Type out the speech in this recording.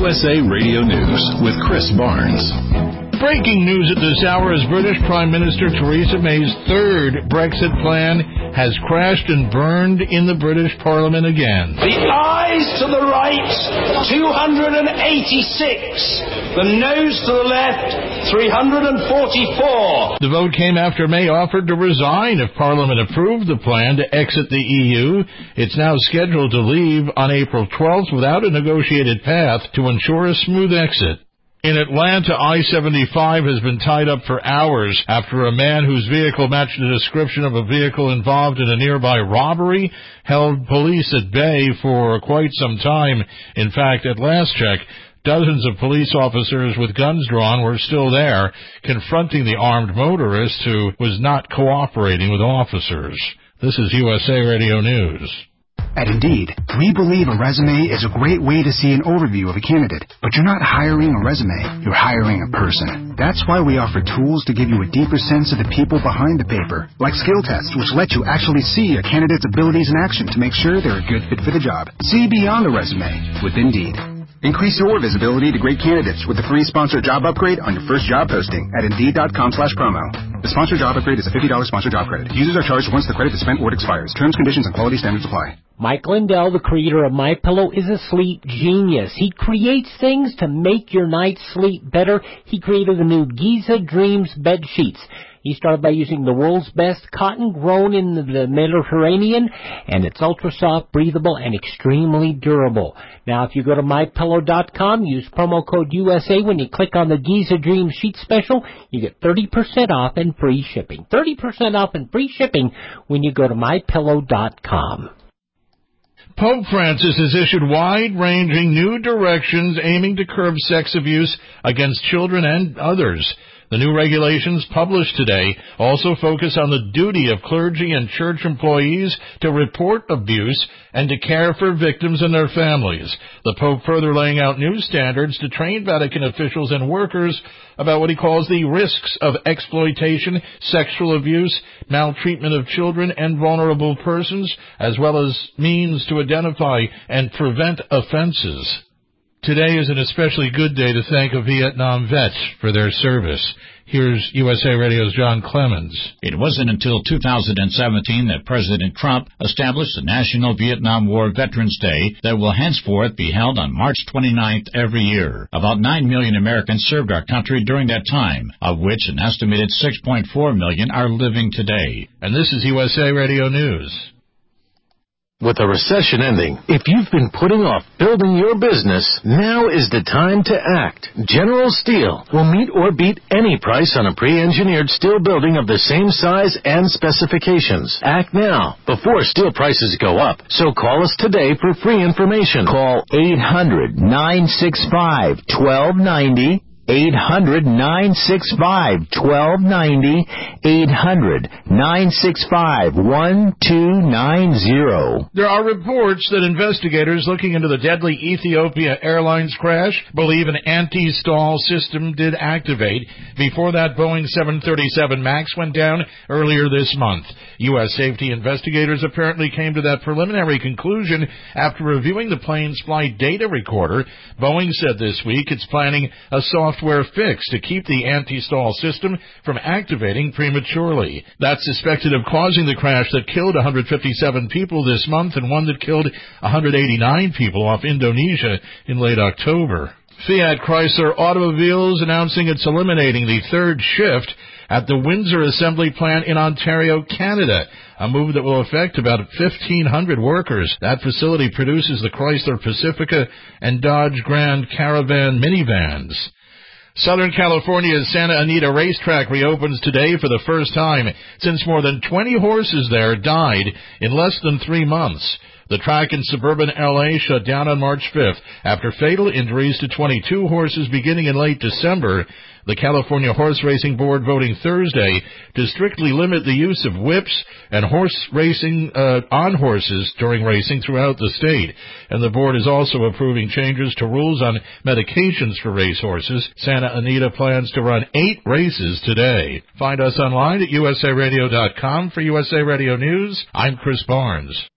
USA Radio News with Chris Barnes. Breaking news at this hour is British Prime Minister Theresa May's third Brexit plan has crashed and burned in the British Parliament again. The ayes to the right, 286. The noes to the left, 344. The vote came after May offered to resign if Parliament approved the plan to exit the EU. It's now scheduled to leave on April 12th without a negotiated path to ensure a smooth exit. In Atlanta, I-75 has been tied up for hours after a man whose vehicle matched the description of a vehicle involved in a nearby robbery held police at bay for quite some time. In fact, at last check, dozens of police officers with guns drawn were still there, confronting the armed motorist who was not cooperating with officers. This is USA Radio News. At Indeed, we believe a resume is a great way to see an overview of a candidate. But you're not hiring a resume, you're hiring a person. That's why we offer tools to give you a deeper sense of the people behind the paper, like skill tests, which let you actually see a candidate's abilities in action to make sure they're a good fit for the job. See beyond the resume with Indeed. Increase your visibility to great candidates with the free sponsored job upgrade on your first job posting at Indeed.com/promo. The sponsored job upgrade is a $50 sponsored job credit. Users are charged once the credit is spent or it expires. Terms, conditions, and quality standards apply. Mike Lindell, the creator of MyPillow, is a sleep genius. He creates things to make your night's sleep better. He created the new Giza Dreams bed sheets. He started by using the world's best cotton grown in the Mediterranean, and it's ultra soft, breathable, and extremely durable. Now, if you go to MyPillow.com, use promo code USA when you click on the Giza Dreams sheet special, you get 30% off and free shipping. 30% off and free shipping when you go to MyPillow.com. Pope Francis has issued wide-ranging new directions aiming to curb sex abuse against children and others. The new regulations published today also focus on the duty of clergy and church employees to report abuse and to care for victims and their families. The Pope further laying out new standards to train Vatican officials and workers about what he calls the risks of exploitation, sexual abuse, maltreatment of children and vulnerable persons, as well as means to identify and prevent offenses. Today is an especially good day to thank a Vietnam vets for their service. Here's USA Radio's John Clemens. It wasn't until 2017 that President Trump established the National Vietnam War Veterans Day that will henceforth be held on March 29th every year. About 9 million Americans served our country during that time, of which an estimated 6.4 million are living today. And this is USA Radio News. With a recession ending, if you've been putting off building your business, now is the time to act. General Steel will meet or beat any price on a pre-engineered steel building of the same size and specifications. Act now, before steel prices go up. So call us today for free information. Call 800-965-1290. 800-965-1290, 800-965-1290. There are reports that investigators looking into the deadly Ethiopia Airlines crash believe an anti-stall system did activate before that Boeing 737 MAX went down earlier this month. U.S. safety investigators apparently came to that preliminary conclusion after reviewing the plane's flight data recorder. Boeing said this week it's planning a software fix to keep the anti-stall system from activating prematurely. That's suspected of causing the crash that killed 157 people this month and one that killed 189 people off Indonesia in late October. Fiat Chrysler Automobiles announcing it's eliminating the third shift at the Windsor Assembly Plant in Ontario, Canada, a move that will affect about 1,500 workers. That facility produces the Chrysler Pacifica and Dodge Grand Caravan minivans. Southern California's Santa Anita Racetrack reopens today for the first time since more than 20 horses there died in less than 3 months. The track in suburban L.A. shut down on March 5th after fatal injuries to 22 horses beginning in late December. The California Horse Racing Board voting Thursday to strictly limit the use of whips and horse racing on horses during racing throughout the state. And the board is also approving changes to rules on medications for racehorses. Santa Anita plans to run 8 races today. Find us online at usaradio.com. For USA Radio News, I'm Chris Barnes.